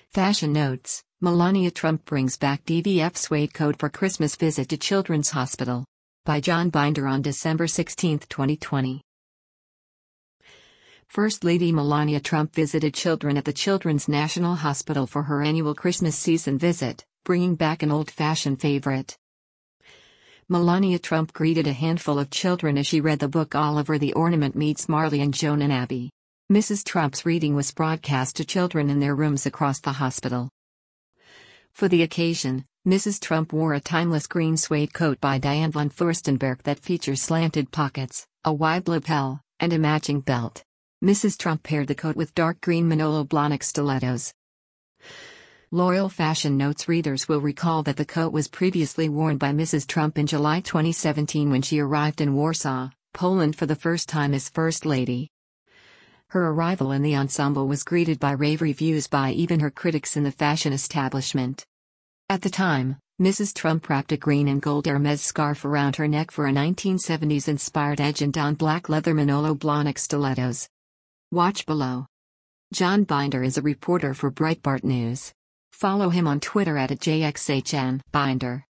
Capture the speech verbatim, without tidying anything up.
Fashion notes: Melania Trump brings back D V F suede coat for Christmas visit to Children's Hospital. By John Binder on December sixteenth, twenty twenty. First Lady Melania Trump visited children at the Children's National Hospital for her annual Christmas season visit, bringing back an old-fashioned favorite. Melania Trump greeted a handful of children as she read the book Oliver the Ornament Meets Marley and Joan and Abby. Missus Trump's reading was broadcast to children in their rooms across the hospital. For the occasion, Missus Trump wore a timeless green suede coat by Diane von Furstenberg that features slanted pockets, a wide lapel, and a matching belt. Missus Trump paired the coat with dark green Manolo Blahnik stilettos. Loyal Fashion Notes readers will recall that the coat was previously worn by Missus Trump in July twenty seventeen when she arrived in Warsaw, Poland for the first time as First Lady. Her arrival in the ensemble was greeted by rave reviews by even her critics in the fashion establishment. At the time, Missus Trump wrapped a green and gold Hermes scarf around her neck for a nineteen seventies-inspired edge and donned black leather Manolo Blahnik stilettos. Watch below. John Binder is a reporter for Breitbart News. Follow him on Twitter at J X H N Binder.